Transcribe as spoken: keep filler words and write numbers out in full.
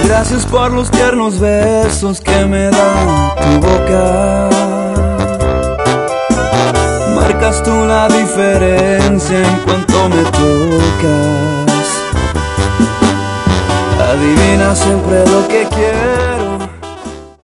Gracias por los tiernos besos que me da tu boca. Marcas tú la diferencia en cuanto me tocas. Adivina siempre lo que quieres.